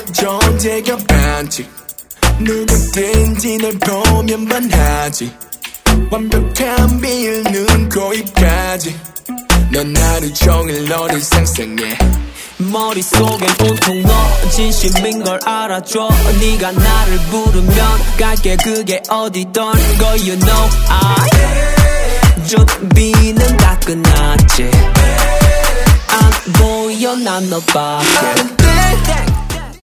존재가 반칙 누구든지 널 보면 반하지 완벽한 비율 눈, 코, 입까지 넌 하루 종일 너를 상상해 머릿속엔 온통 너 진심인 걸 알아줘 네가 나를 부르면 갈게 그게 어디던 거 you know 준비는 다 끝났지 안 보여 난 너밖에